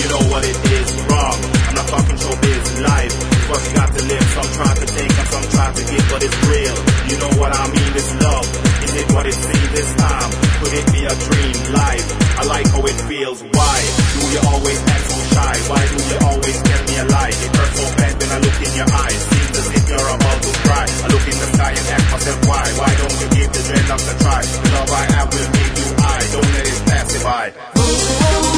You know what it is, wrong. I'm not talking showbiz, life. It's what you got to live. Some try to take and some try to give, but it's real. You know what I mean, it's love. Is it what it seems this time? Could it be a dream, life? I like how it feels, why? Do you always act so shy? Why do you always tell me a lie? It hurts so bad when I look in your eyes. Seems as if you're about to cry. I look in the sky and ask myself why? Why don't you give the dreadlocks a try? The love I have will make you high. Don't let it pass you by.